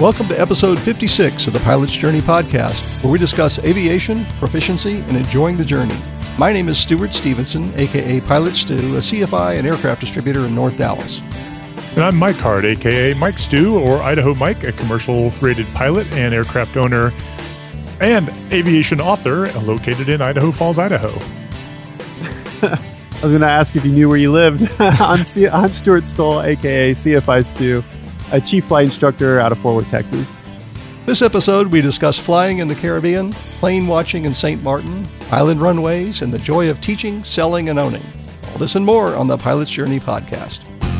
Welcome to episode 56 of the Pilot's Journey podcast, where we discuss aviation, proficiency, and enjoying the journey. My name is Stuart Stevenson, aka Pilot Stu, a CFI and aircraft distributor in North Dallas. And I'm Mike Hart, aka Mike Stu, or Idaho Mike, a commercial-rated pilot and aircraft owner and aviation author located in Idaho Falls, Idaho. I was going to ask if you knew where you lived. I'm Stuart Stoll, aka CFI Stu, a chief flight instructor out of Fort Worth, Texas. This episode, we discuss flying in the Caribbean, plane watching in St. Martin, island runways, and the joy of teaching, selling, and owning. All this and more on the Pilot's Journey podcast.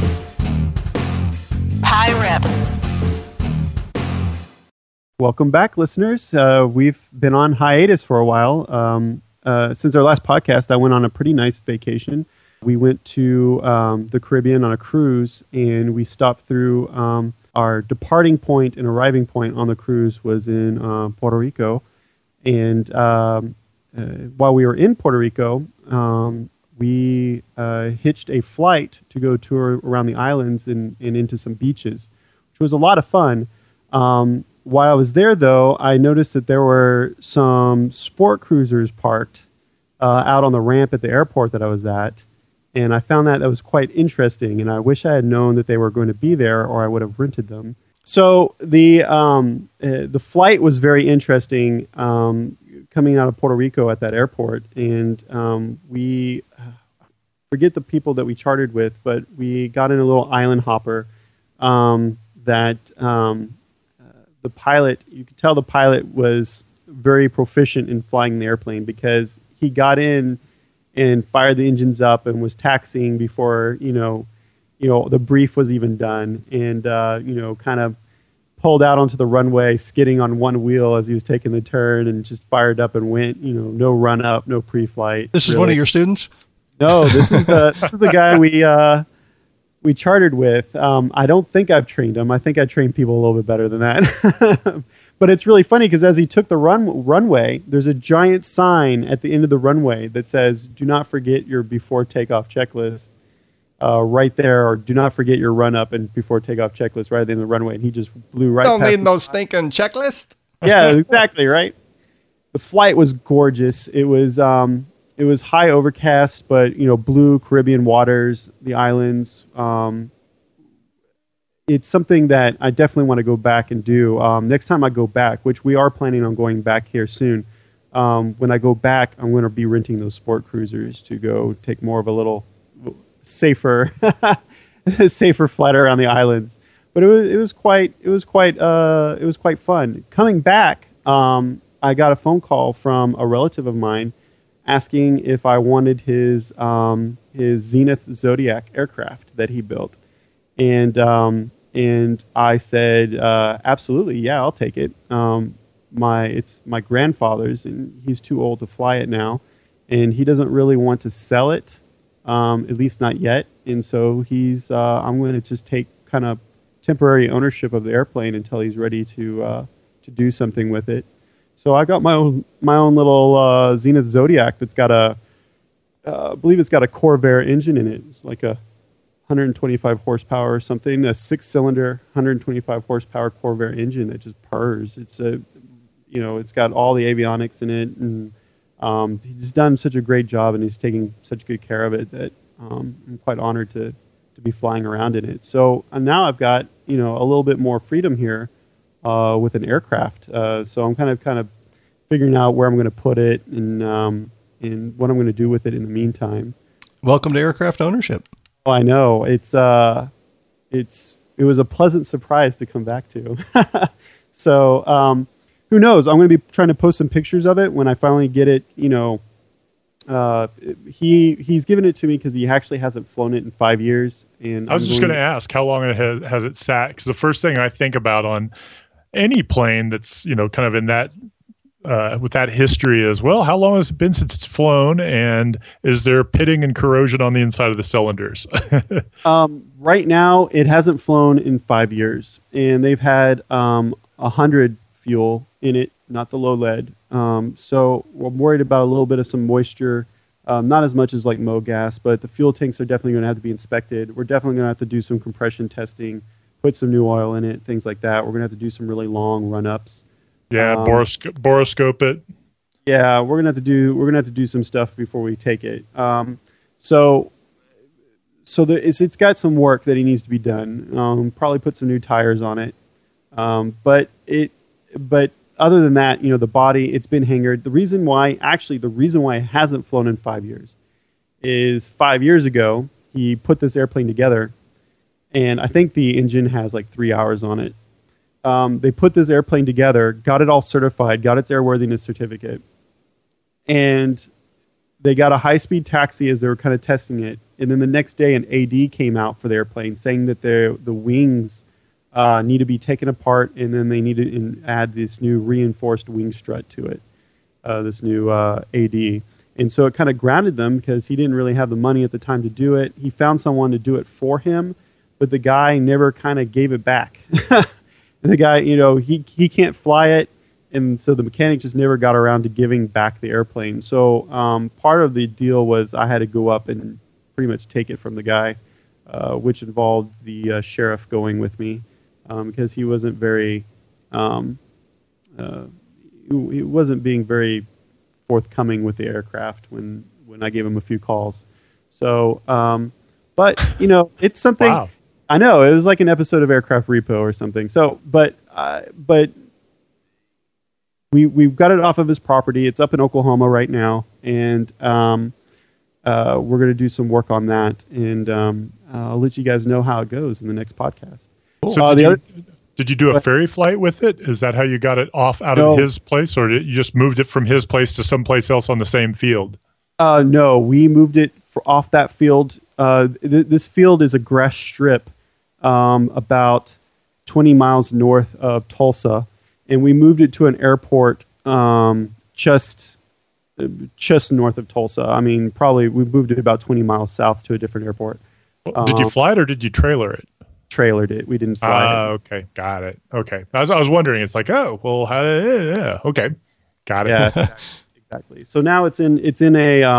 PIREP. Welcome back, listeners. We've been on hiatus for a while. Since our last podcast, I went on a pretty nice vacation. We went to the Caribbean on a cruise, and we stopped through our departing point and arriving point on the cruise was in Puerto Rico. And while we were in Puerto Rico, we hitched a flight to go tour around the islands and into some beaches, which was a lot of fun. While I was there, though, I noticed that there were some sport cruisers parked out on the ramp at the airport that I was at. And I found that was quite interesting, and I wish I had known that they were going to be there, or I would have rented them. So the flight was very interesting coming out of Puerto Rico at that airport, and we forget the people that we chartered with, but we got in a little island hopper that the pilot, you could tell the pilot was very proficient in flying the airplane because he got in and fired the engines up and was taxiing before, the brief was even done, and, kind of pulled out onto the runway, skidding on one wheel as he was taking the turn, and just fired up and went, no run up, no pre-flight. This is really. One of your students? No, this is the guy we chartered with. I don't think I've trained him. I think I trained people a little bit better than that. But it's really funny because as he took the runway, there's a giant sign at the end of the runway that says, "Do not forget your before takeoff checklist," right there, or "Do not forget your run up and before takeoff checklist," right at the end of the runway. And he just blew right past. Don't need no stinking checklist. Yeah, exactly, right? The flight was gorgeous. It was high overcast, but blue Caribbean waters, the islands. It's something that I definitely want to go back and do. Next time I go back, which we are planning on going back here soon, when I go back, I'm going to be renting those sport cruisers to go take more of a little safer flight around the islands. But it was quite fun. Coming back, I got a phone call from a relative of mine asking if I wanted his Zenith Zodiac aircraft that he built, and I said absolutely, yeah, I'll take it. It's my grandfather's, and he's too old to fly it now, and he doesn't really want to sell it, at least not yet. And so I'm going to just take kind of temporary ownership of the airplane until he's ready to do something with it. So I got my own little Zenith Zodiac that's got I believe it's got a Corvair engine in it. It's like a 125 horsepower or something, a 6-cylinder, 125 horsepower Corvair engine that just purrs. It's it's got all the avionics in it, and he's done such a great job, and he's taking such good care of it that I'm quite honored to be flying around in it. So now I've got a little bit more freedom here. With an aircraft, so I'm kind of figuring out where I'm going to put it and what I'm going to do with it in the meantime. Welcome to aircraft ownership. Oh, I know it was a pleasant surprise to come back to. So who knows? I'm going to be trying to post some pictures of it when I finally get it. He's given it to me because he actually hasn't flown it in 5 years. And I was just going to ask how long has it sat? Because the first thing I think about on any plane that's kind of in that with that history as well, how long has it been since it's flown, and is there pitting and corrosion on the inside of the cylinders? Right now, it hasn't flown in 5 years, and they've had 100 fuel in it, not the low lead. So I'm worried about a little bit of some moisture, not as much as like MoGas, but the fuel tanks are definitely going to have to be inspected. We're definitely going to have to do some compression testing put some new oil in it, things like that. We're going to have to do some really long run-ups. Yeah, boroscope it. Yeah, we're gonna have to do some stuff before we take it. So it's got some work that he needs to be done. Probably put some new tires on it. But other than that, the body, it's been hangered. The reason why it hasn't flown in 5 years is 5 years ago he put this airplane together, and I think the engine has like 3 hours on it. They put this airplane together, got it all certified, got its airworthiness certificate, and they got a high-speed taxi as they were kind of testing it. And then the next day, an AD came out for the airplane saying that the wings need to be taken apart, and then they need to add this new reinforced wing strut to it, this new AD. And so it kind of grounded them because he didn't really have the money at the time to do it. He found someone to do it for him, but the guy never kind of gave it back. And the guy, he can't fly it, and so the mechanic just never got around to giving back the airplane. So part of the deal was I had to go up and pretty much take it from the guy, which involved the sheriff going with me because he wasn't very, he wasn't being very forthcoming with the aircraft when I gave him a few calls. So, but it's something. Wow. I know, it was like an episode of Aircraft Repo or something. So, but we've got it off of his property. It's up in Oklahoma right now, and we're going to do some work on that, and I'll let you guys know how it goes in the next podcast. So did you do a ferry flight with it? Is that how you got it off out of his place, or did you just moved it from his place to someplace else on the same field? No, we moved it off that field. This field is a grass strip about 20 miles north of Tulsa, and we moved it to an airport just north of Tulsa. I mean, probably we moved it about 20 miles south to a different airport. Did you fly it or did you trailer it? Trailered it. We didn't fly it. Okay, got it. Okay, I was wondering. It's like, oh, well, okay, got it. Yeah, exactly. So now it's in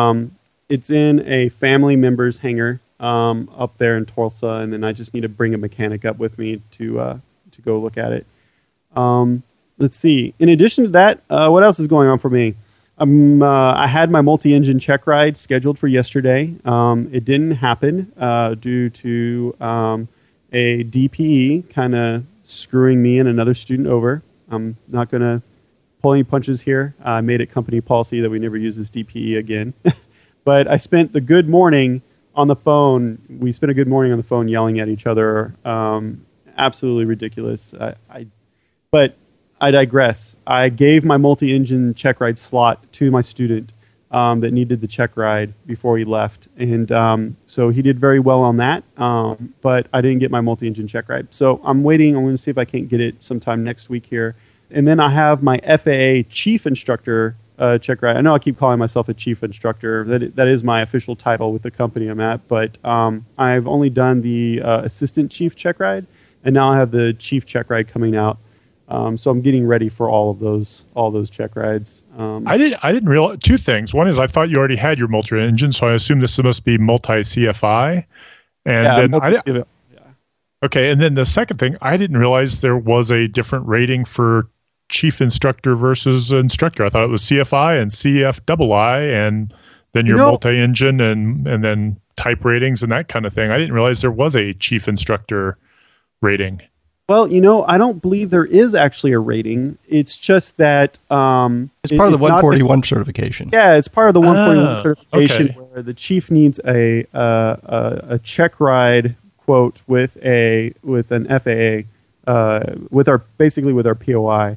a family member's hangar up there in Tulsa, and then I just need to bring a mechanic up with me to go look at it. Let's see. In addition to that, what else is going on for me? I had my multi-engine check ride scheduled for yesterday. It didn't happen due to a DPE kind of screwing me and another student over. I'm not going to pull any punches here. I made it company policy that we never use this DPE again. But I spent the good morning on the phone. We spent a good morning on the phone yelling at each other. Absolutely ridiculous. But I digress. I gave my multi-engine check ride slot to my student that needed the check ride before he left. And so he did very well on that, but I didn't get my multi-engine check ride. So I'm waiting. I'm going to see if I can't get it sometime next week here. And then I have my FAA chief instructor check ride. I know I keep calling myself a chief instructor. That is my official title with the company I'm at, but I've only done the assistant chief check ride, and now I have the chief check ride coming out. So I'm getting ready for all those check rides. I didn't realize two things. One is I thought you already had your multi-engine, so I assume this must be multi-CFI. And then okay, and then the second thing, I didn't realize there was a different rating for chief instructor versus instructor. I thought it was CFI and CFII, and then your multi-engine and then type ratings and that kind of thing. I didn't realize there was a chief instructor rating. Well, I don't believe there is actually a rating. It's just that it's part of the 141 certification. Yeah, it's part of the 141 certification where the chief needs a check ride quote with an FAA with our POI,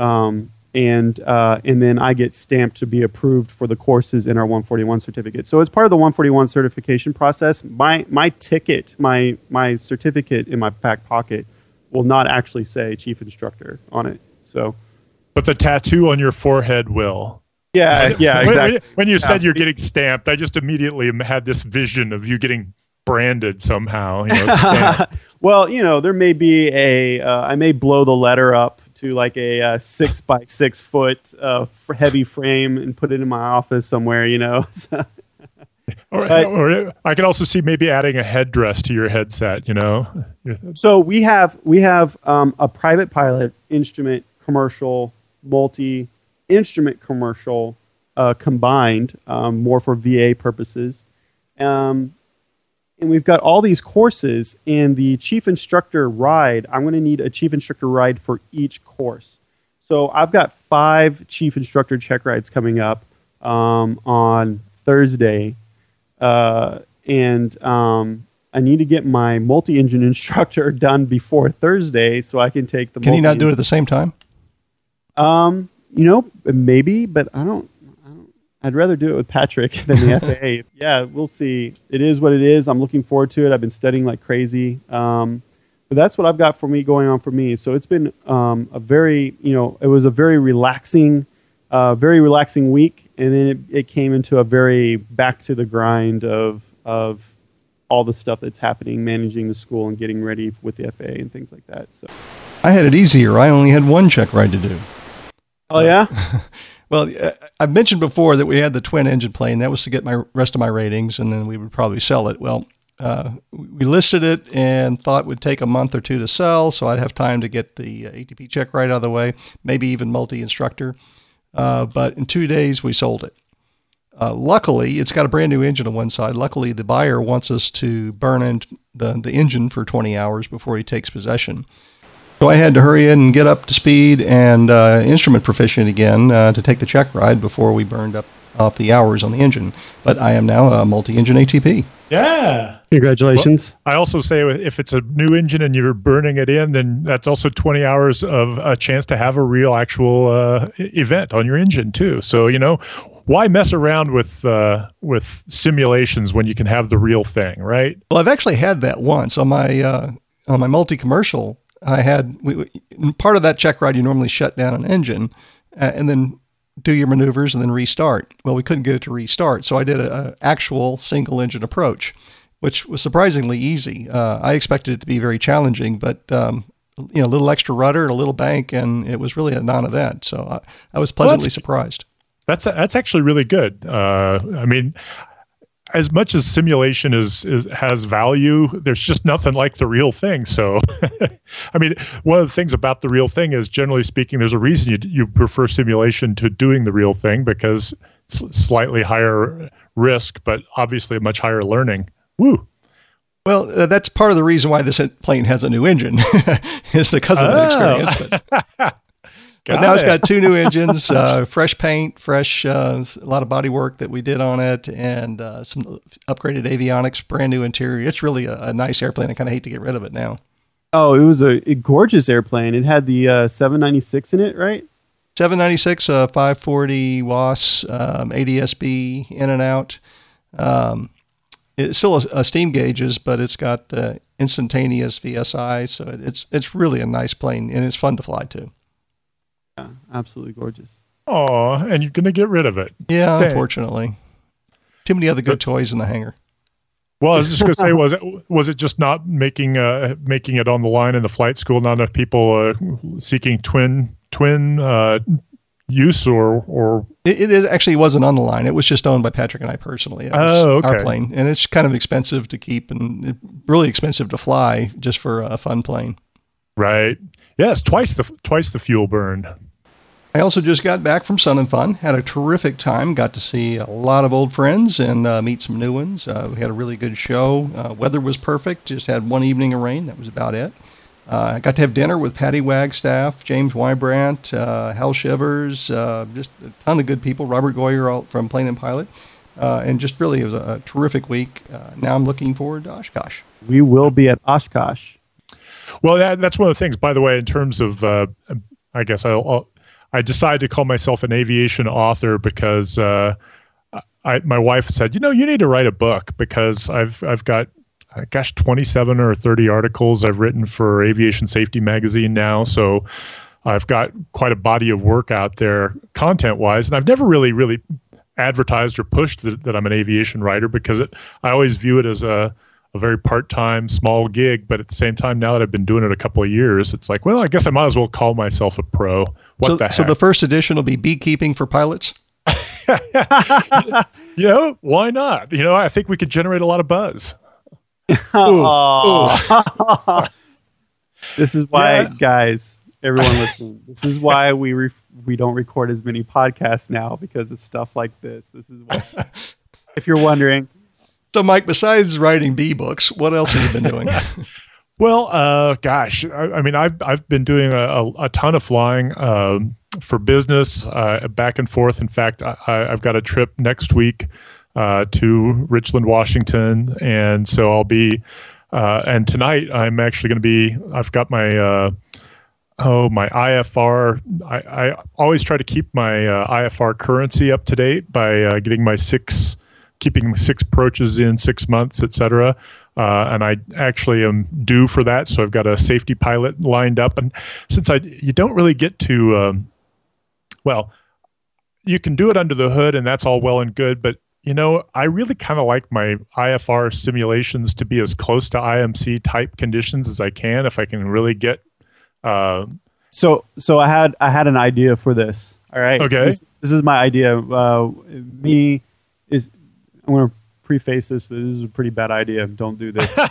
and then I get stamped to be approved for the courses in our 141 certificate. So as part of the 141 certification process, my ticket, my certificate in my back pocket will not actually say chief instructor on it. So, but the tattoo on your forehead will. Yeah, exactly. When you said you're getting stamped, I just immediately had this vision of you getting branded somehow. Stamped. Well, there may be I may blow the letter up to like a 6x6 foot heavy frame and put it in my office somewhere. Or I can also see maybe adding a headdress to your headset, So we have a private pilot, instrument, commercial, multi-instrument commercial combined, more for VA purposes. And we've got all these courses, and the chief instructor ride, I'm going to need a chief instructor ride for each course. So I've got 5 chief instructor check rides coming up on Thursday. And I need to get my multi-engine instructor done before Thursday so I can take the Can you not do it at the same time? Maybe, but I don't. I'd rather do it with Patrick than the FAA. Yeah, we'll see. It is what it is. I'm looking forward to it. I've been studying like crazy. But that's what I've got going on for me. So it's been it was a very relaxing week. And then it came into a very back to the grind of all the stuff that's happening, managing the school and getting ready with the FAA and things like that. So I had it easier. I only had 1 check ride to do. Oh, yeah? Well, I've mentioned before that we had the twin engine plane. That was to get my rest of my ratings, and then we would probably sell it. Well, we listed it and thought it would take a month or 2 to sell, so I'd have time to get the ATP check ride out of the way, maybe even multi-instructor. But in 2 days, we sold it. Luckily, it's got a brand new engine on one side. Luckily, the buyer wants us to burn in the engine for 20 hours before he takes possession. So I had to hurry in and get up to speed and instrument proficient again to take the check ride before we burned up off the hours on the engine. But I am now a multi-engine ATP. Yeah. Congratulations. Well, I also say if it's a new engine and you're burning it in, then that's also 20 hours of a chance to have a real actual event on your engine too. So, why mess around with simulations when you can have the real thing, right? Well, I've actually had that once on my multi-commercial. I had part of that check ride. You normally shut down an engine and then do your maneuvers and then restart. Well, we couldn't get it to restart, so I did an actual single engine approach, which was surprisingly easy. I expected it to be very challenging, but a little extra rudder and a little bank, and it was really a non-event. So I was pleasantly surprised. That's actually really good. I mean, as much as simulation has value, there's just nothing like the real thing. So, I mean, one of the things about the real thing is, generally speaking, there's a reason you prefer simulation to doing the real thing, because it's slightly higher risk, but obviously a much higher learning. Woo. Well, that's part of the reason why this plane has a new engine is because of that experience. But now it's got 2 new engines, fresh paint, a lot of body work that we did on it, and some upgraded avionics, brand new interior. It's really a nice airplane. I kind of hate to get rid of it now. Oh, it was a gorgeous airplane. It had the 796 in it, right? 796, 540 WAS, ADS-B in and out. It's still a steam gauges, but it's got instantaneous VSI, so it's really a nice plane, and it's fun to fly too. Yeah, absolutely gorgeous. Oh, and you're going to get rid of it. Yeah, Dang. Unfortunately. Too many other good toys in the hangar. Well, I was just going to say, was it just not making it on the line in the flight school? Not enough people seeking twin use, or it actually wasn't on the line. It was just owned by Patrick and I personally. It was okay. Our plane, and it's kind of expensive to keep and really expensive to fly just for a fun plane. Right. Yes, twice the fuel burn. I also just got back from Sun and Fun. Had a terrific time. Got to see a lot of old friends and meet some new ones. We had a really good show. Weather was perfect. Just had 1 evening of rain. That was about it. I got to have dinner with Patty Wagstaff, James Wybrandt, Hal Shivers, just a ton of good people. Robert Goyer from Plane and Pilot. And just really, it was a terrific week. Now I'm looking forward to Oshkosh. We will be at Oshkosh. Well, that's one of the things, by the way, in terms of, I guess I decided to call myself an aviation author because my wife said, you need to write a book, because I've got, 27 or 30 articles I've written for Aviation Safety Magazine now. So I've got quite a body of work out there content-wise, and I've never really advertised or pushed that I'm an aviation writer, because I always view it as a very part-time, small gig. But at the same time, now that I've been doing it a couple of years, it's like, well, I guess I might as well call myself a pro. What the heck? So the first edition will be beekeeping for pilots? Why not? I think we could generate a lot of buzz. This is why, guys, everyone listening, this is why we don't record as many podcasts now, because of stuff like this. This is why. If you're wondering. So, Mike, besides writing bee books, what else have you been doing? Well, gosh, I've been doing a ton of flying for business, back and forth. In fact, I've got a trip next week to Richland, Washington, and so I'll be. And tonight, I'm actually going to be. I've got my my IFR. I always try to keep my IFR currency up to date by keeping 6 approaches in 6 months, etc. And I actually am due for that, so I've got a safety pilot lined up. And since you don't really get to, you can do it under the hood, and that's all well and good. But I really kind of like my IFR simulations to be as close to IMC type conditions as I can, if I can really get. So I had an idea for this. All right. Okay. This is my idea. I'm going to preface this. This is a pretty bad idea. Don't do this.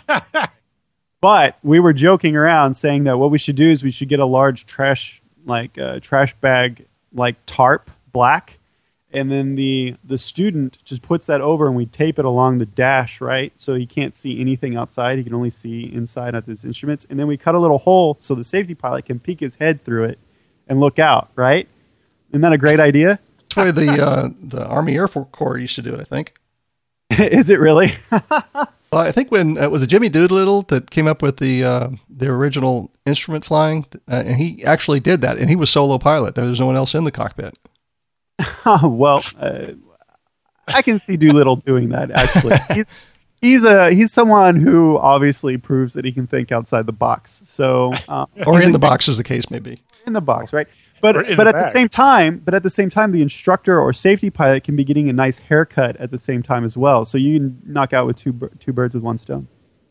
But we were joking around saying that what we should do is we should get a large trash bag, like tarp, black, and then the student just puts that over, and we tape it along the dash, right? So he can't see anything outside. He can only see inside at his instruments. And then we cut a little hole so the safety pilot can peek his head through it and look out, right? Isn't that a great idea? That's the way the Army Air Corps used to do it, I think. Is it really? I think when it was Jimmy Doolittle that came up with the original instrument flying, and he actually did that, and he was solo pilot. There was no one else in the cockpit. Well, I can see Doolittle doing that. Actually, he's someone who obviously proves that he can think outside the box. So, or in the box, as the case may be. In the box, right? But at the same time, the instructor or safety pilot can be getting a nice haircut at the same time as well. So you can knock out with two birds with one stone.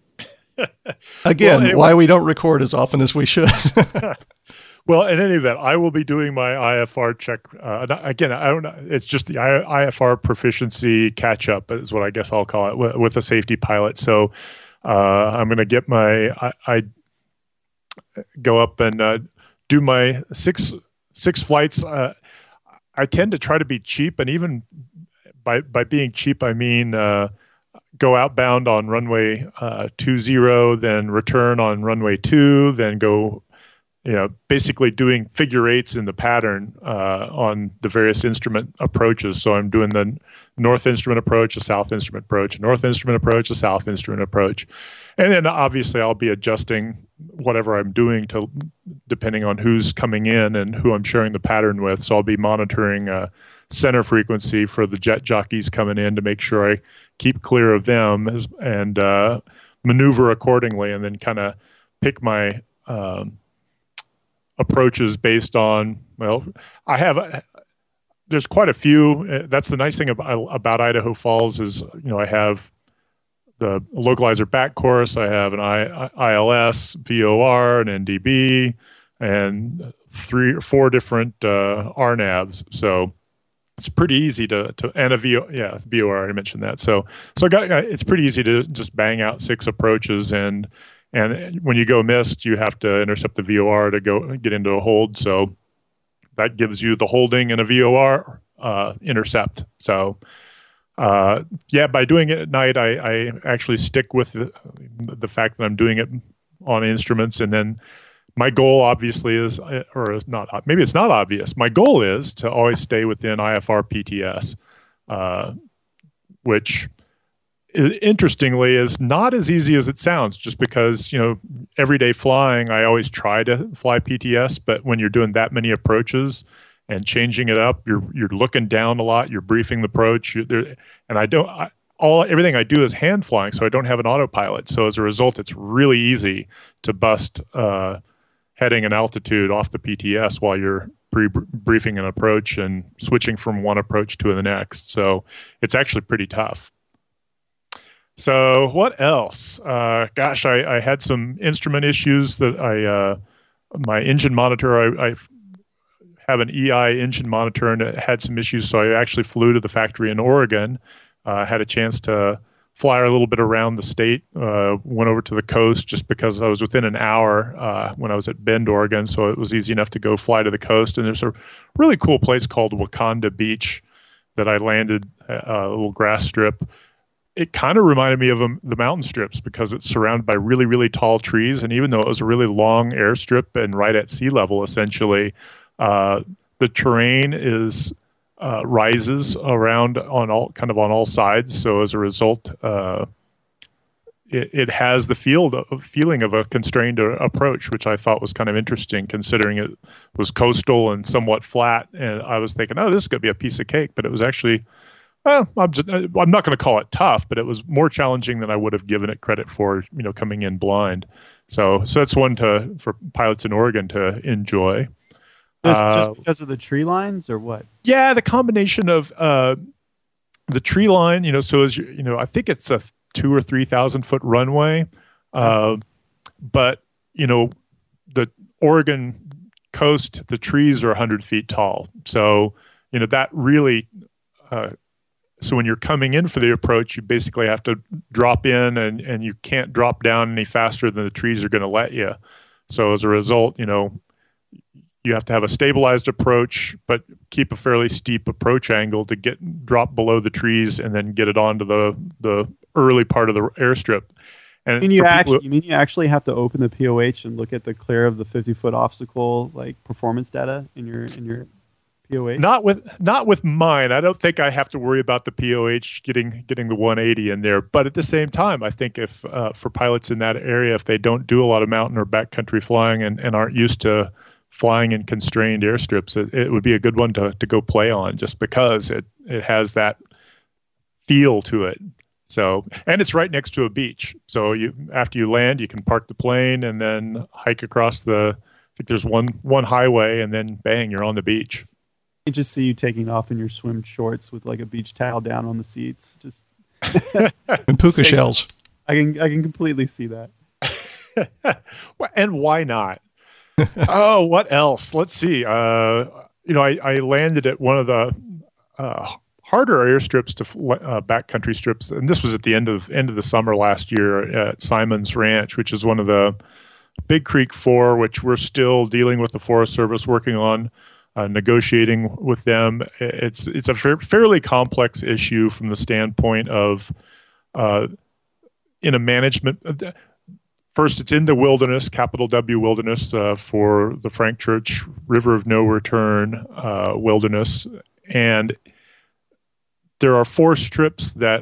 Again, why we don't record as often as we should. Well, in any event, I will be doing my IFR check. Again, I don't know. It's just the IFR proficiency catch up is what I guess I'll call it with a safety pilot. So I'm going to get I go up and do my six flights. I tend to try to be cheap, and even by being cheap, I mean go outbound on runway 20, then return on runway 2, then go, basically doing figure eights in the pattern on the various instrument approaches. So I'm doing the north instrument approach, a south instrument approach, a north instrument approach, a south instrument approach. And then obviously I'll be adjusting whatever I'm doing depending on who's coming in and who I'm sharing the pattern with. So I'll be monitoring center frequency for the jet jockeys coming in to make sure I keep clear of them and maneuver accordingly, and then kind of pick my approaches based on, there's quite a few. That's the nice thing about Idaho Falls is, I have the localizer back course, I have an ILS, VOR, an NDB, and 3 or 4 different RNAVs. So it's pretty easy to and a VOR, I already mentioned that. So it's pretty easy to just bang out 6 approaches, and when you go missed, you have to intercept the VOR to get into a hold. So that gives you the holding and a VOR intercept. So by doing it at night, I actually stick with the fact that I'm doing it on instruments. And then my goal obviously is, or is not, maybe it's not obvious. My goal is to always stay within IFR PTS, which interestingly is not as easy as it sounds, just because, everyday flying, I always try to fly PTS, but when you're doing that many approaches and changing it up, you're looking down a lot, you're briefing the approach, and everything I do is hand flying, so I don't have an autopilot. So as a result, it's really easy to bust heading and altitude off the PTS while you're briefing an approach and switching from one approach to the next. So it's actually pretty tough. So what else? I had some instrument issues that my engine monitor, I have an EI engine monitor, and it had some issues. So I actually flew to the factory in Oregon, had a chance to fly a little bit around the state, went over to the coast just because I was within an hour when I was at Bend, Oregon. So it was easy enough to go fly to the coast. And there's a really cool place called Wakanda Beach that I landed, a little grass strip. It kind of reminded me of the mountain strips because it's surrounded by really, really tall trees. And even though it was a really long airstrip and right at sea level, essentially, the terrain rises around on all sides. So as a result, it has the feeling of a constrained approach, which I thought was kind of interesting, considering it was coastal and somewhat flat. And I was thinking, oh, this is going to be a piece of cake, but it was actually, I'm not going to call it tough, but it was more challenging than I would have given it credit for, coming in blind. So that's one for pilots in Oregon to enjoy. Just because of the tree lines, or what? Yeah, the combination of the tree line, so as I think it's a 2,000 or 3,000 foot runway, but the Oregon coast, the trees are 100 feet tall. So that really. So when you're coming in for the approach, you basically have to drop in, and you can't drop down any faster than the trees are going to let you. So as a result, you have to have a stabilized approach, but keep a fairly steep approach angle to drop below the trees and then get it onto the early part of the airstrip. And you mean you actually have to open the POH and look at the clear of the 50-foot obstacle performance data in your POH? Not with mine. I don't think I have to worry about the POH getting the 180 in there. But at the same time, I think if for pilots in that area, if they don't do a lot of mountain or backcountry flying and aren't used to flying in constrained airstrips, it would be a good one to go play on, just because it has that feel to it. So, and it's right next to a beach. So after you land, you can park the plane and then hike across I think there's one highway, and then bang, you're on the beach. I just see you taking off in your swim shorts with a beach towel down on the seats, just and puka shells. I can completely see that. And why not? Oh, what else? Let's see. I landed at one of the harder airstrips to backcountry strips, and this was at the end of the summer last year at Simon's Ranch, which is one of the Big Creek 4, which we're still dealing with the Forest Service, working on. Negotiating with them. It's a fairly complex issue from the standpoint of in a management. First, it's in the wilderness, capital W wilderness, for the Frank Church River of No Return wilderness, and there are 4 strips that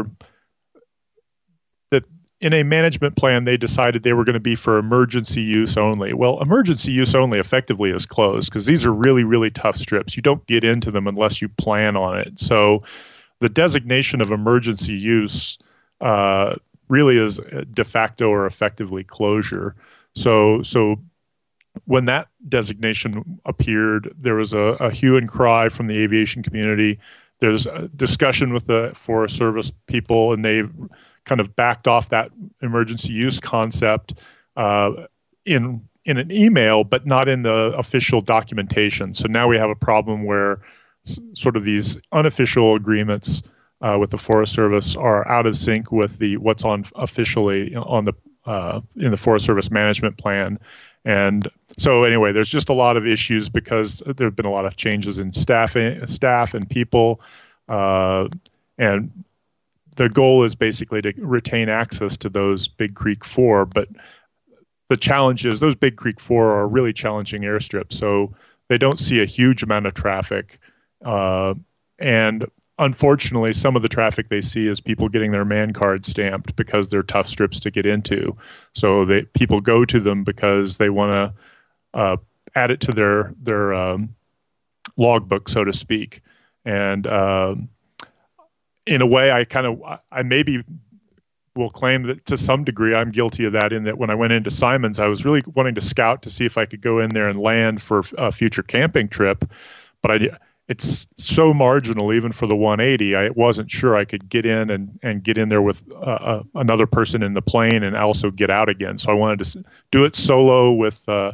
in a management plan, they decided they were going to be for emergency use only. Well, emergency use only effectively is closed, because these are really, really tough strips. You don't get into them unless you plan on it. So the designation of emergency use really is de facto or effectively closure. So when that designation appeared, there was a hue and cry from the aviation community. There's a discussion with the Forest Service people, and they kind of backed off that emergency use concept in an email, but not in the official documentation. So now we have a problem where sort of these unofficial agreements with the Forest Service are out of sync with what's on officially on in the Forest Service management plan. And so anyway, there's just a lot of issues because there have been a lot of changes in staff and people, and the goal is basically to retain access to those Big Creek 4, but the challenge is those Big Creek 4 are really challenging airstrips, so they don't see a huge amount of traffic. And unfortunately, some of the traffic they see is people getting their man card stamped because they're tough strips to get into. So people go to them because they want to add it to their logbook, so to speak. And in a way, I maybe will claim that to some degree I'm guilty of that, in that when I went into Simon's, I was really wanting to scout to see if I could go in there and land for a future camping trip. But it's so marginal, even for the 180. I wasn't sure I could get in and get in there with another person in the plane and also get out again. So I wanted to do it solo with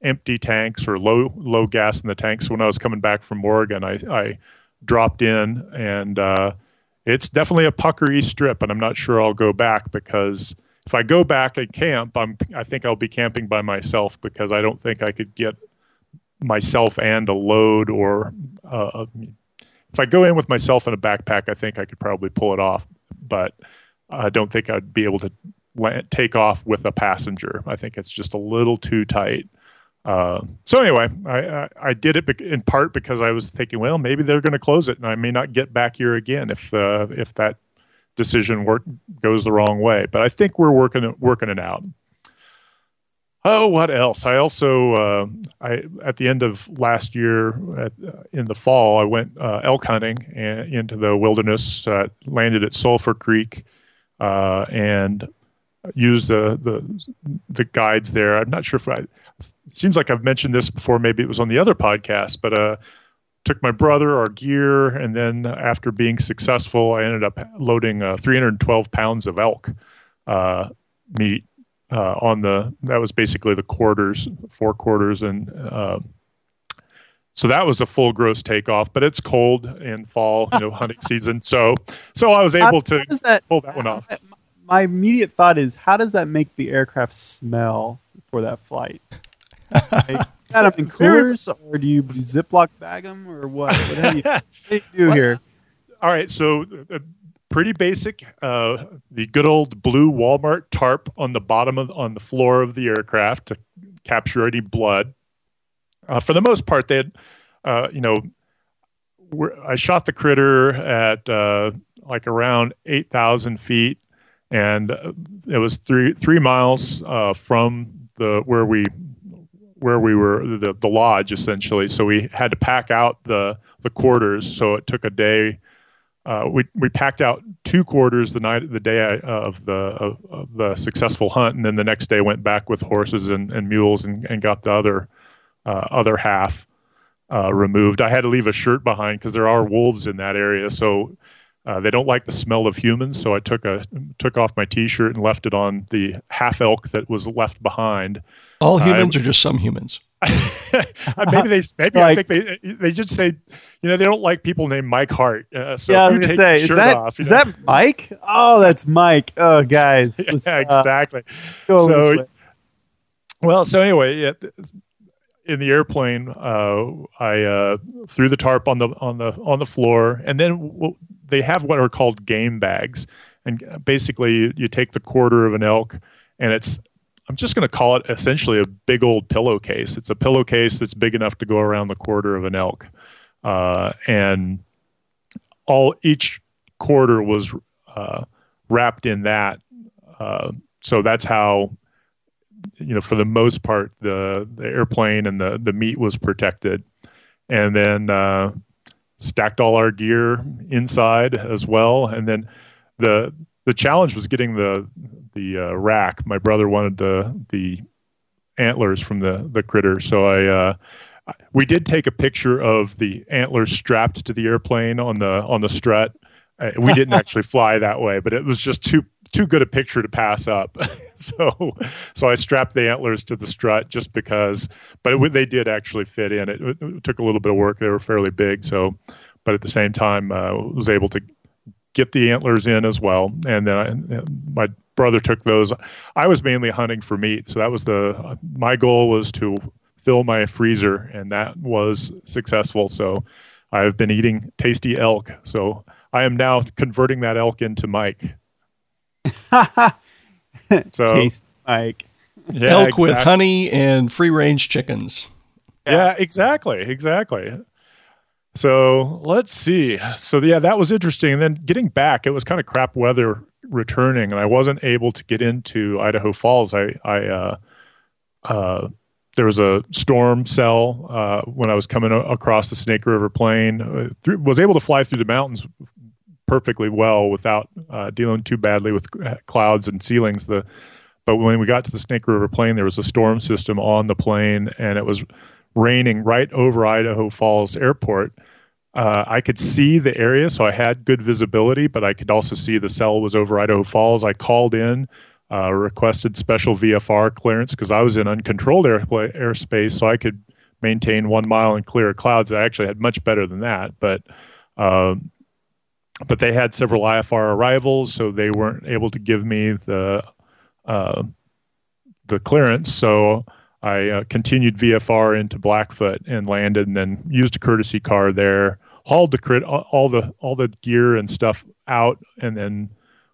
empty tanks or low gas in the tanks. So when I was coming back from Oregon, I dropped in, and it's definitely a puckery strip, and I'm not sure I'll go back, because if I go back and camp, I think I'll be camping by myself, because I don't think I could get myself and a load, or if I go in with myself in a backpack, I think I could probably pull it off, but I don't think I'd be able to take off with a passenger. I think it's just a little too tight. So anyway, I did it in part because I was thinking, well, maybe they're going to close it, and I may not get back here again if that decision goes the wrong way. But I think we're working it out. Oh, what else? I also at the end of last year, in the fall, I went elk hunting into the wilderness. Landed at Sulphur Creek, and used the guides there. I'm not sure if it seems like I've mentioned this before. Maybe it was on the other podcast, but took my brother, our gear, and then after being successful, I ended up loading 312 pounds of elk meat that was basically the quarters, 4 quarters, and so that was a full gross takeoff. But it's cold in fall, hunting season, so I was able to pull that one off. My immediate thought is, how does that make the aircraft smell for that flight? Like, got them in coolers, or do you Ziploc bag them, or what? What do you do here? All right, so pretty basic. The good old blue Walmart tarp on the bottom on the floor of the aircraft to capture any blood. For the most part, they had, I shot the critter at like around 8,000 feet. And it was 3 miles from where we were, the lodge, essentially. So we had to pack out the quarters. So it took a day. We packed out 2 quarters the day of the successful hunt, and then the next day went back with horses and mules and got the other half removed. I had to leave a shirt behind because there are wolves in that area. So. They don't like the smell of humans, so I took off my T-shirt and left it on the half elk that was left behind. All humans, or just some humans? Maybe I think they just say, they don't like people named Mike Hart. So yeah, I was going to say, is that Mike? Oh, that's Mike. Oh, guys, yeah, exactly. So anyway, in the airplane, I threw the tarp on the floor, and then they have what are called game bags, and basically you take the quarter of an elk, and I'm just going to call it essentially a big old pillowcase. It's a pillowcase that's big enough to go around the quarter of an elk, and each quarter was wrapped in that. So that's how. For the most part, the airplane and the meat was protected, and then stacked all our gear inside as well. And then the challenge was getting the rack. My brother wanted the antlers from the critter, so we did take a picture of the antlers strapped to the airplane on the strut. We didn't actually fly that way, but it was just too good a picture to pass up. So I strapped the antlers to the strut just because, but they did actually fit in. It took a little bit of work. They were fairly big. But at the same time, was able to get the antlers in as well. And then my brother took those. I was mainly hunting for meat. So that was my goal was to fill my freezer, and that was successful. So I've been eating tasty elk. So I am now converting that elk into Mike. Taste Mike. Yeah, elk exactly. With honey and free range chickens. Yeah, exactly. So let's see. So yeah, that was interesting. And then getting back, it was kind of crap weather returning, and I wasn't able to get into Idaho Falls. There was a storm cell when I was coming across the Snake River Plain. Was able to fly through the mountains perfectly well without dealing too badly with clouds and ceilings. But when we got to the Snake River Plain, there was a storm system on the plain, and it was raining right over Idaho Falls Airport. I could see the area, so I had good visibility, but I could also see the cell was over Idaho Falls. I called in requested special VFR clearance because I was in uncontrolled airspace, so I could maintain 1 mile in clear clouds. I actually had much better than that, but they had several IFR arrivals, so they weren't able to give me the clearance. So I continued VFR into Blackfoot and landed, and then used a courtesy car there, hauled all the gear and stuff out, and then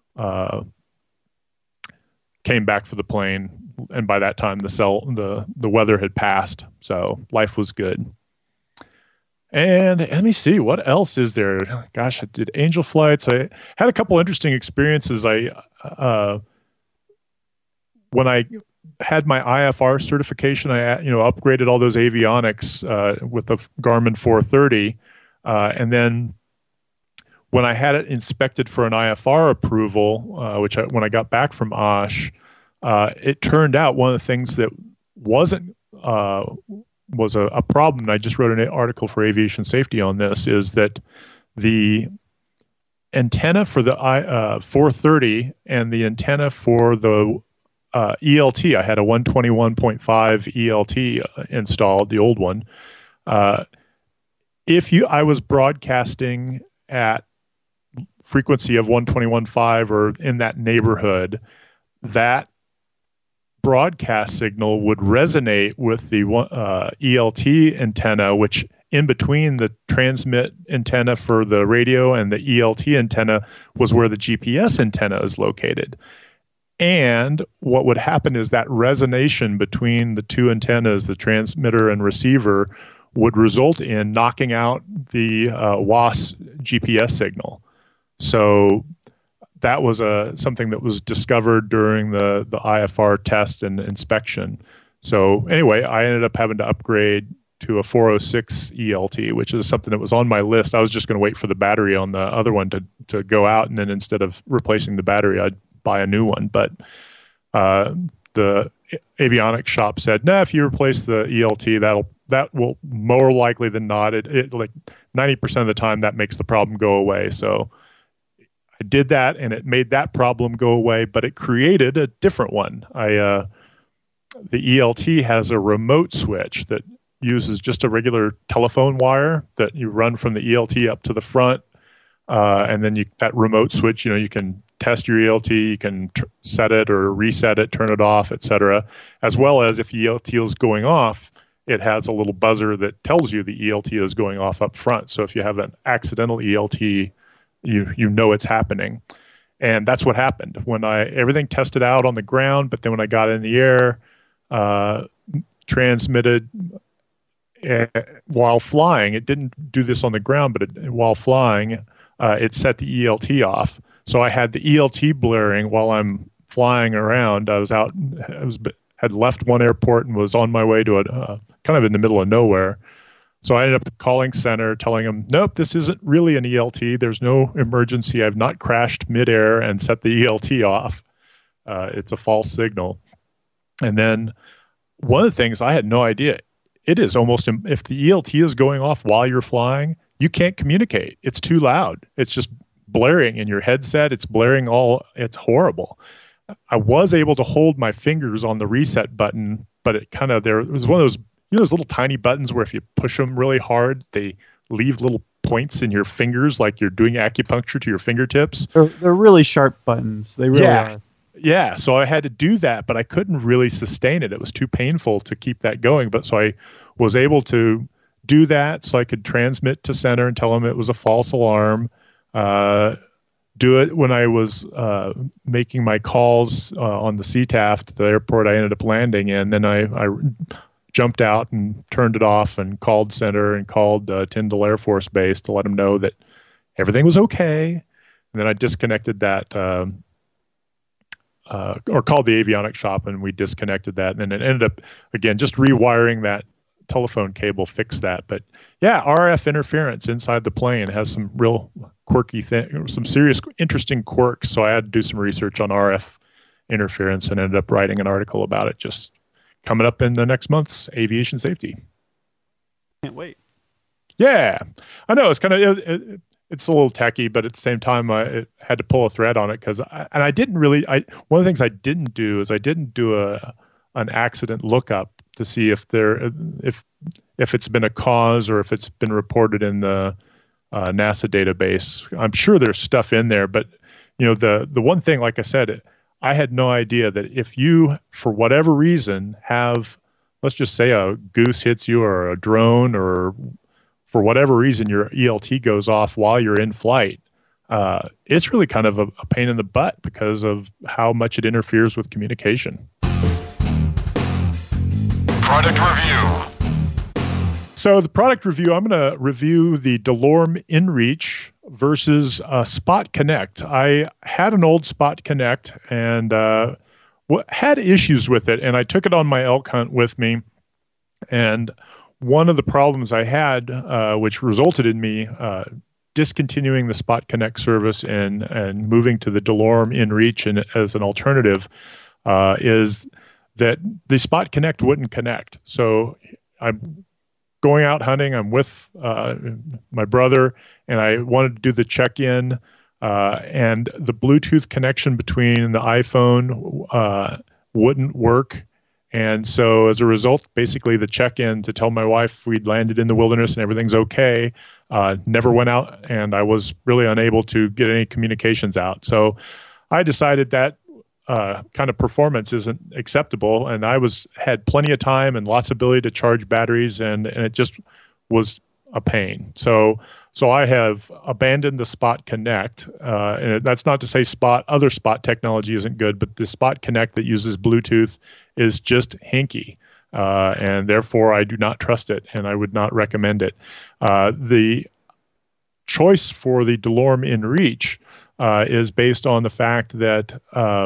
came back for the plane. And by that time, the weather had passed, so life was good. And let me see, what else is there? Gosh, I did angel flights. I had a couple interesting experiences. When I had my IFR certification, I upgraded all those avionics with the Garmin 430, and then when I had it inspected for an IFR approval, when I got back from OSH, it turned out one of the things that was a problem, and I just wrote an article for Aviation Safety on this, is that the antenna for the 430 and the antenna for the ELT, I had a 121.5 ELT installed, the old one. I was broadcasting at frequency of 121.5 or in that neighborhood, that broadcast signal would resonate with the ELT antenna, which in between the transmit antenna for the radio and the ELT antenna was where the GPS antenna is located. And what would happen is that resonation between the two antennas, the transmitter and receiver, would result in knocking out the WAAS GPS signal. So that was something that was discovered during the IFR test and inspection. So anyway, I ended up having to upgrade to a 406 ELT, which is something that was on my list. I was just going to wait for the battery on the other one to go out, and then instead of replacing the battery, I'd buy a new one. But the avionics shop said, "No, if you replace the ELT, that will more likely than not, it like 90% of the time that makes the problem go away." So I did that, and it made that problem go away, but it created a different one. The ELT has a remote switch that uses just a regular telephone wire that you run from the ELT up to the front, and then that remote switch, you can test your ELT, you can set it or reset it, turn it off, etc. As well as if the ELT is going off, it has a little buzzer that tells you the ELT is going off up front. So if you have an accidental ELT, you know it's happening. And that's what happened when everything tested out on the ground, but then when I got in the air, transmitted while flying. It didn't do this on the ground, but while flying, it set the ELT off. So I had the ELT blaring while I'm flying around. Had left one airport and was on my way to kind of in the middle of nowhere. So I ended up calling center, telling them, "Nope, this isn't really an ELT. There's no emergency. I've not crashed midair and set the ELT off. It's a false signal." And then one of the things I had no idea, it is almost, if the ELT is going off while you're flying, you can't communicate. It's too loud. It's just blaring in your headset. It's blaring it's horrible. I was able to hold my fingers on the reset button, but it was one of those, those little tiny buttons where if you push them really hard, they leave little points in your fingers, like you're doing acupuncture to your fingertips. They're really sharp buttons. They really are. Yeah. So I had to do that, but I couldn't really sustain it. It was too painful to keep that going. But so I was able to do that so I could transmit to center and tell them it was a false alarm. Do it when I was making my calls on the CTAF, the airport I ended up landing in. Then I jumped out and turned it off and called center and called Tyndall Air Force Base to let them know that everything was okay. And then I disconnected that, or called the avionics shop, and we disconnected that. And it ended up, again, just rewiring that telephone cable fixed that. But yeah, RF interference inside the plane has some real quirky some serious interesting quirks. So I had to do some research on RF interference and ended up writing an article about it, just coming up in the next month's Aviation Safety. Can't wait. Yeah, I know. It's kind of it's a little techy, but at the same time, I had to pull a thread on it because I didn't really. One of the things I didn't do is I didn't do an accident lookup to see if it's been a cause or if it's been reported in the NASA database. I'm sure there's stuff in there, but the one thing, like I said, I had no idea that if you, for whatever reason, have, let's just say a goose hits you or a drone, or for whatever reason your ELT goes off while you're in flight, it's really kind of a pain in the butt because of how much it interferes with communication. Product review. So the product review, I'm going to review the DeLorme InReach versus Spot Connect. I had an old Spot Connect and had issues with it, and I took it on my elk hunt with me. And one of the problems I had, which resulted in me discontinuing the Spot Connect service and moving to the DeLorme InReach as an alternative, is that the Spot Connect wouldn't connect. So I'm going out hunting. I'm with my brother, and I wanted to do the check-in, and the Bluetooth connection between the iPhone wouldn't work. And so as a result, basically the check-in to tell my wife we'd landed in the wilderness and everything's okay never went out, and I was really unable to get any communications out. So I decided that kind of performance isn't acceptable, and I had plenty of time and lots of ability to charge batteries, and it just was a pain. So I have abandoned the Spot Connect, and that's not to say other Spot technology isn't good, but the Spot Connect that uses Bluetooth is just hinky, and therefore I do not trust it, and I would not recommend it. The choice for the DeLorme InReach is based on the fact that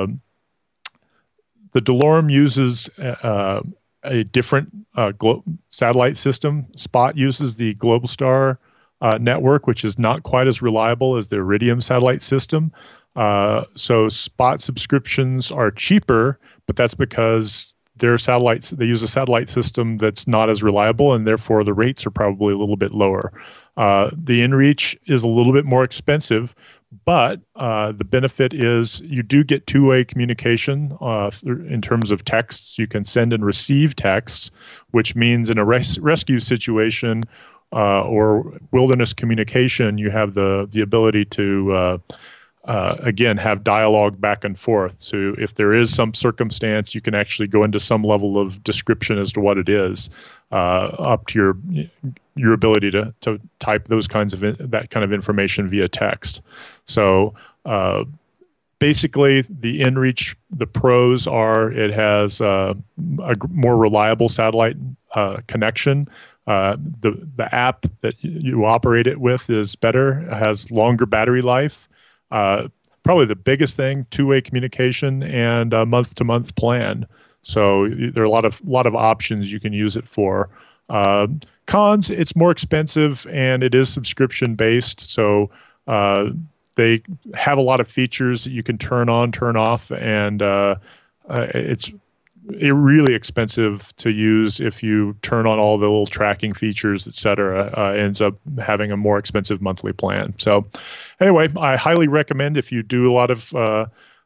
the DeLorme uses a different satellite system. Spot uses the Globalstar network, which is not quite as reliable as the Iridium satellite system. So Spot subscriptions are cheaper, but that's because they use a satellite system that's not as reliable, and therefore the rates are probably a little bit lower. The InReach is a little bit more expensive, but the benefit is you do get two-way communication in terms of texts. You can send and receive texts, which means in a rescue situation or wilderness communication, you have the ability to again have dialogue back and forth. So if there is some circumstance, you can actually go into some level of description as to what it is, up to your ability to type that kind of information via text. So basically, the InReach, the pros are it has a more reliable satellite connection. The app that you operate it with is better. It has longer battery life. Probably the biggest thing, two-way communication and a month-to-month plan. So there are a lot of options you can use it for. Cons, it's more expensive and it is subscription-based. So they have a lot of features that you can turn on, turn off, and it's really expensive to use if you turn on all the little tracking features, et cetera. Ends up having a more expensive monthly plan. So anyway, I highly recommend if you do a lot of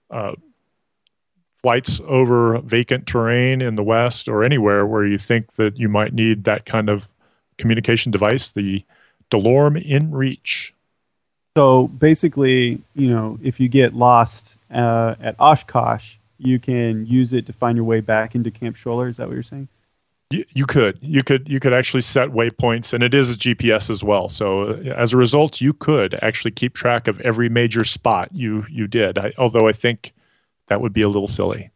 flights over vacant terrain in the West or anywhere where you think that you might need that kind of communication device, the DeLorme InReach. So basically, if you get lost at Oshkosh, you can use it to find your way back into Camp Scholler. Is that what you're saying? You could actually set waypoints, and it is a GPS as well. So as a result, you could actually keep track of every major spot you did. Although I think that would be a little silly.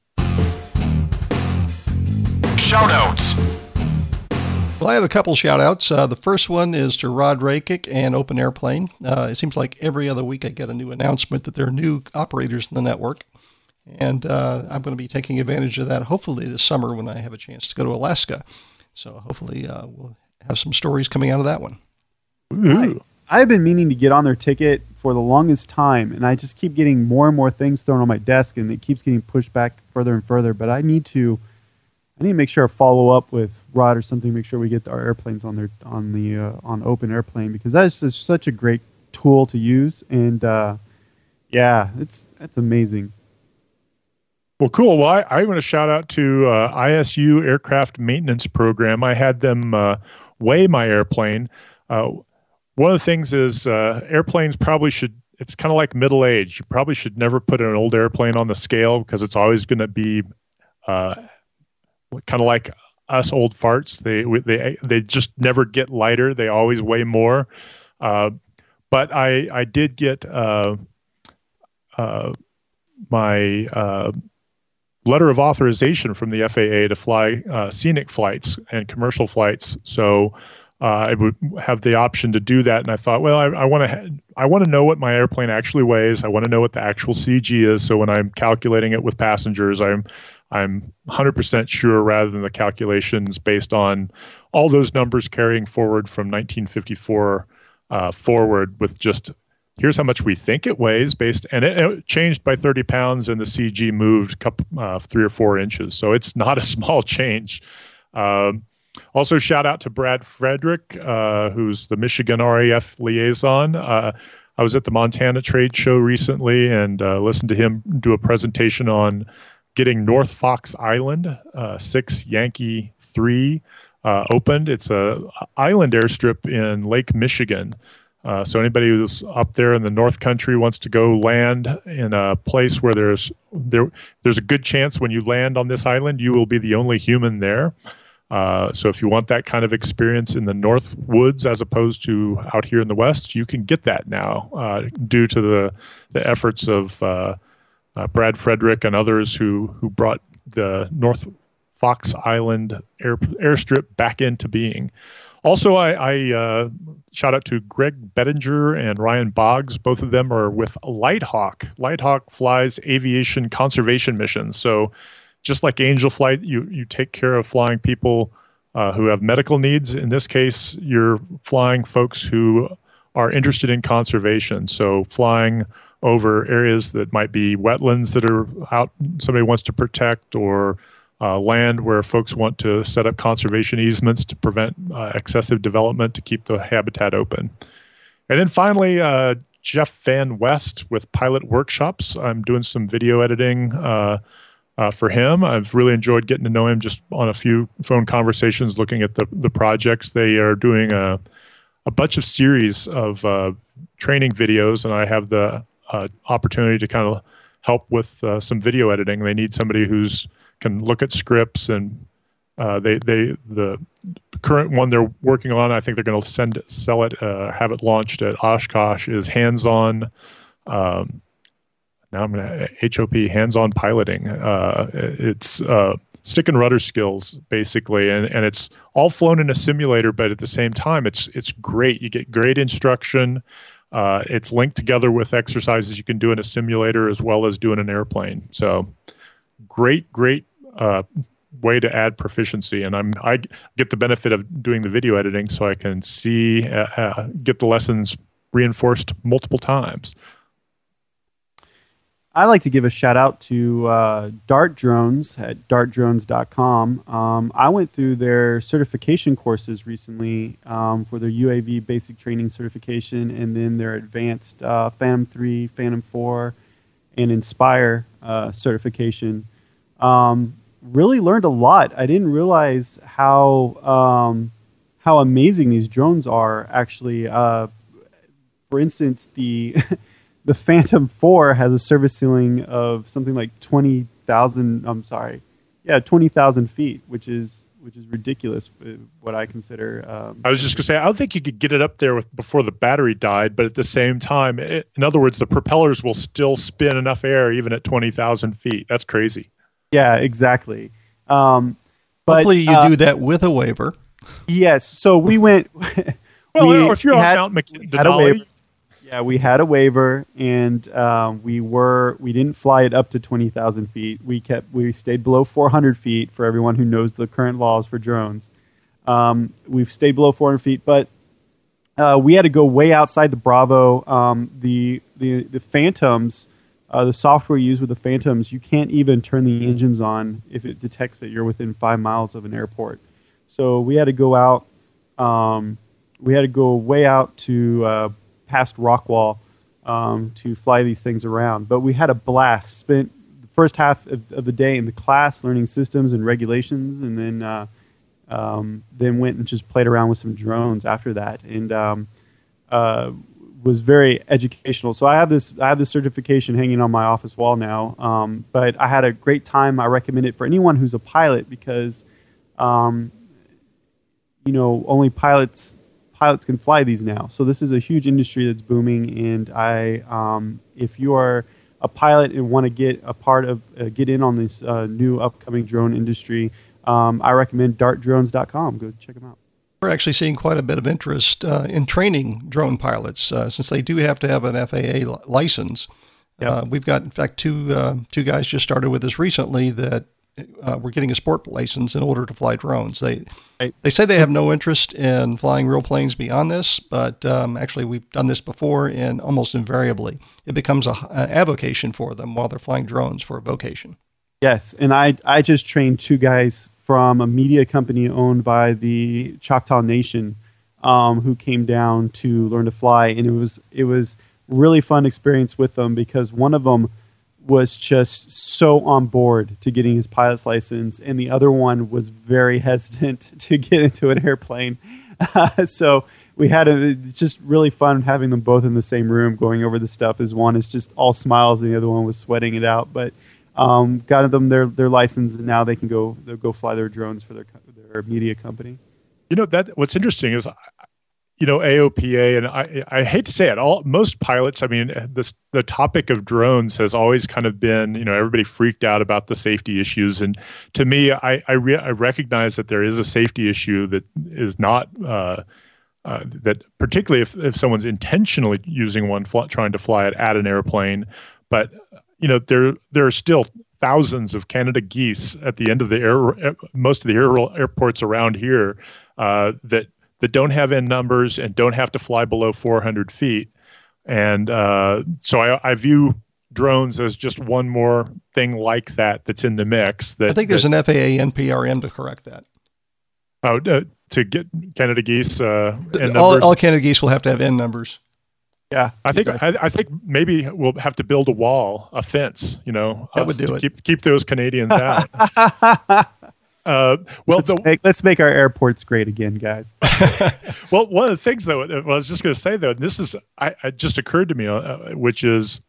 Shoutouts. Well, I have a couple shout-outs. The first one is to Rod Rakic and Open Airplane. It seems like every other week I get a new announcement that there are new operators in the network. And I'm going to be taking advantage of that hopefully this summer when I have a chance to go to Alaska. So hopefully we'll have some stories coming out of that one. Nice. I've been meaning to get on their ticket for the longest time, and I just keep getting more and more things thrown on my desk, and it keeps getting pushed back further and further. But I need to make sure I follow up with Rod or something, make sure we get our airplanes on Open Airplane, because that is just such a great tool to use, and that's amazing. Well, cool. Well, I want to shout out to ISU Aircraft Maintenance Program. I had them weigh my airplane. One of the things is airplanes probably should, it's kind of like middle age. You probably should never put an old airplane on the scale because it's always going to be kind of like us old farts. They just never get lighter. They always weigh more. But I did get my letter of authorization from the FAA to fly scenic flights and commercial flights. So I would have the option to do that. And I thought, well, I want to know what my airplane actually weighs. I want to know what the actual CG is. So when I'm calculating it with passengers, I'm 100% sure, rather than the calculations based on all those numbers carrying forward from 1954 forward with just, here's how much we think it weighs and it changed by 30 pounds and the CG moved 3 or 4 inches. So it's not a small change. Also shout out to Brad Frederick, who's the Michigan RAF liaison. I was at the Montana Trade Show recently and listened to him do a presentation on getting North Fox Island, 6 Yankee 3, opened. It's a island airstrip in Lake Michigan. So anybody who's up there in the North Country wants to go land in a place where there's a good chance when you land on this island, you will be the only human there. So if you want that kind of experience in the North Woods as opposed to out here in the West, you can get that now due to the efforts of Brad Frederick and others who brought the North Fox Island airstrip back into being. Also, I shout out to Greg Bettinger and Ryan Boggs. Both of them are with Lighthawk. Lighthawk flies aviation conservation missions. So just like Angel Flight, you take care of flying people who have medical needs. In this case, you're flying folks who are interested in conservation. So flying over areas that might be wetlands that are out, somebody wants to protect, or land where folks want to set up conservation easements to prevent excessive development to keep the habitat open. And then finally, Jeff Van West with Pilot Workshops. I'm doing some video editing for him. I've really enjoyed getting to know him just on a few phone conversations, looking at the projects. They are doing a bunch of series of training videos, and I have the opportunity to kind of help with some video editing. They need somebody who's can look at scripts, and the current one they're working on, I think they're going to sell it, have it launched at Oshkosh, is hands-on. Now I'm going to HOP, hands-on piloting. It's stick and rudder skills basically, and it's all flown in a simulator, but at the same time, it's great. You get great instruction. It's linked together with exercises you can do in a simulator as well as do in an airplane. So great way to add proficiency, and I get the benefit of doing the video editing, so I can see get the lessons reinforced multiple times. I like to give a shout out to Dart Drones at dartdrones.com. I went through their certification courses recently for their UAV basic training certification, and then their advanced Phantom 3, Phantom 4, and Inspire certification. Really learned a lot. I didn't realize how amazing these drones are. Actually, for instance, the Phantom 4 has a service ceiling of something like 20,000. 20,000 feet, which is ridiculous. What I consider. I was just gonna say, I don't think you could get it up there before the battery died, but at the same time, in other words, the propellers will still spin enough air even at 20,000 feet. That's crazy. Yeah, exactly. Hopefully you do that with a waiver. Yes. So we went. Well, if you're on Mount Denali. Yeah, we had a waiver, and we didn't fly it up to 20,000 feet. We stayed below 400 feet for everyone who knows the current laws for drones. We've stayed below 400 feet, but we had to go way outside the Bravo. The Phantoms. The software used with the Phantoms, you can't even turn the engines on if it detects that you're within 5 miles of an airport. So we had to go out. We had to go way out to past Rockwall to fly these things around. But we had a blast. Spent the first half of the day in the class learning systems and regulations, and then went and just played around with some drones after that, and was very educational. So I have this certification hanging on my office wall now. But I had a great time. I recommend it for anyone who's a pilot because, only pilots can fly these now. So this is a huge industry that's booming. And if you are a pilot and want to get in on this new upcoming drone industry, I recommend dartdrones.com. Go check them out. We're actually seeing quite a bit of interest in training drone pilots since they do have to have an FAA license. Yep. We've got, in fact, two guys just started with us recently that were getting a sport license in order to fly drones. They say they have no interest in flying real planes beyond this, but actually we've done this before, and almost invariably it becomes an avocation for them while they're flying drones for a vocation. Yes, and I just trained two guys from a media company owned by the Choctaw Nation who came down to learn to fly, and it was really fun experience with them because one of them was just so on board to getting his pilot's license, and the other one was very hesitant to get into an airplane. So we had just really fun having them both in the same room going over the stuff, as one is just all smiles and the other one was sweating it out. But got them their license, and now they'll go fly their drones for their media company. What's interesting is, AOPA, and I hate to say it, most pilots, I mean, the topic of drones has always kind of been, everybody freaked out about the safety issues. And to me, I recognize that there is a safety issue that is not, that particularly if someone's intentionally using one, trying to fly it at an airplane. But there are still thousands of Canada geese at the end of most of the airports around here that don't have end numbers and don't have to fly below 400 feet. And so I view drones as just one more thing like that's in the mix. I think there's an FAA NPRM to correct that. Oh, to get Canada geese end numbers? All Canada geese will have to have end numbers. Yeah, I think maybe we'll have to build a fence, that would do it. Keep those Canadians out. Let's make our airports great again, guys. Well, one of the things though, I was just going to say though, this is, it just occurred to me, which is,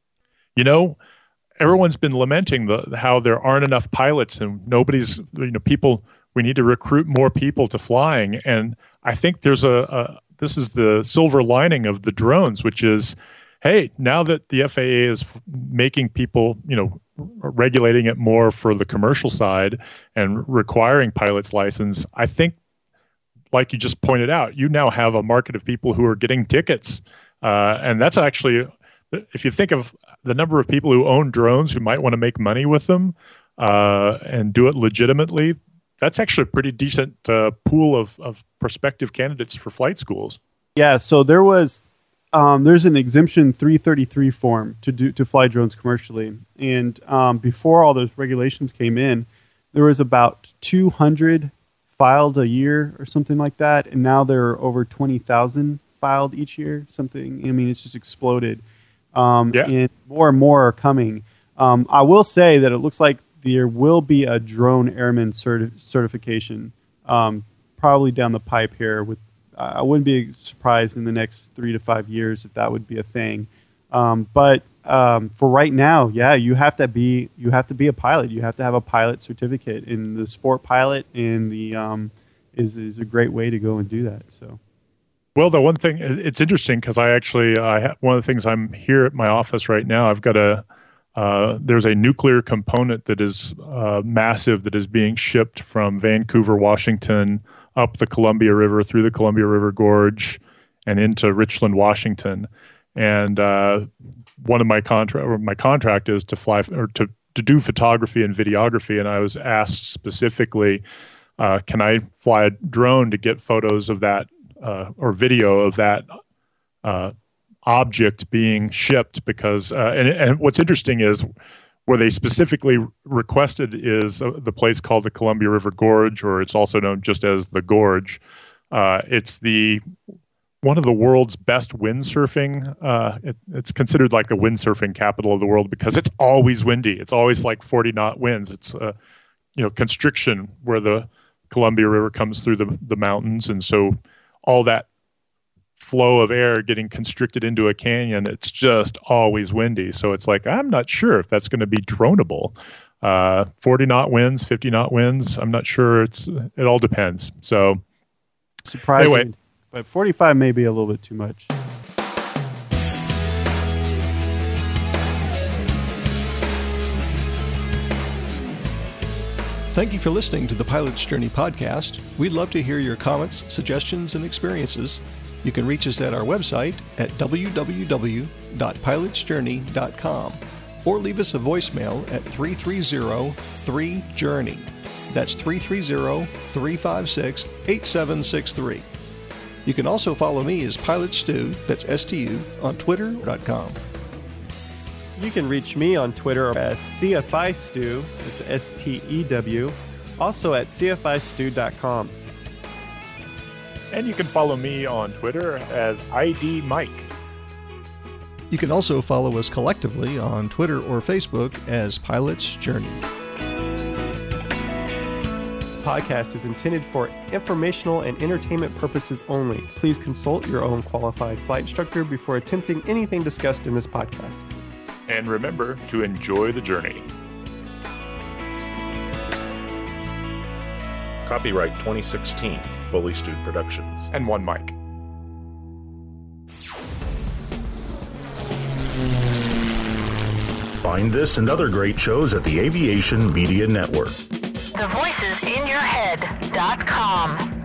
everyone's been lamenting how there aren't enough pilots and nobody's, people. We need to recruit more people to flying, and I think there's this is the silver lining of the drones, which is, hey, now that the FAA is making people, regulating it more for the commercial side and requiring pilot's license, I think, like you just pointed out, you now have a market of people who are getting tickets. And that's actually, if you think of the number of people who own drones who might want to make money with them and do it legitimately, that's actually a pretty decent pool of prospective candidates for flight schools. Yeah, so there's an exemption 333 form to fly drones commercially, and before all those regulations came in, there was about 200 filed a year or something like that, and now there are over 20,000 filed each year. It's just exploded, and more are coming. I will say that it looks like there will be a drone airman certification probably down the pipe here. I wouldn't be surprised in the next 3 to 5 years if that would be a thing. But for right now, you have to be a pilot. You have to have a pilot certificate, and the sport pilot and the is a great way to go and do that. So. Well, the one thing, it's interesting because one of the things I'm here at my office right now, I've got there's a nuclear component that is massive that is being shipped from Vancouver, Washington, up the Columbia River, through the Columbia River Gorge, and into Richland, Washington. And one of my contract is to fly or to do photography and videography. And I was asked specifically, can I fly a drone to get photos of that or video of that object being shipped? Because and what's interesting is where they specifically requested is the place called the Columbia River Gorge, or it's also known just as the Gorge. It's one of the world's best windsurfing. It's considered like the windsurfing capital of the world because it's always windy. It's always like 40-knot winds. It's constriction where the Columbia River comes through the mountains, and so all that flow of air getting constricted into a canyon, it's just always windy. So it's like, I'm not sure if that's going to be droneable. 40-knot winds, 50-knot winds, I'm not sure. It all depends. So surprising, anyway, but 45 may be a little bit too much. Thank you for listening to the Pilot's Journey podcast. We'd love to hear your comments, suggestions, and experiences. You can reach us at our website at www.pilotsjourney.com or leave us a voicemail at 330-3JOURNEY. That's 330-356-8763. You can also follow me as Pilot Stu, that's STU, on twitter.com. You can reach me on Twitter as CFIStew, it's STEW, also at CFIstew.com. and you can follow me on Twitter as ID Mike. You can also follow us collectively on Twitter or Facebook as Pilot's Journey. The podcast is intended for informational and entertainment purposes only. Please consult your own qualified flight instructor before attempting anything discussed in this podcast. And remember to enjoy the journey. Copyright 2016, Fully Stewed Productions. And one mic. Find this and other great shows at the Aviation Media Network. TheVoicesInYourHead.com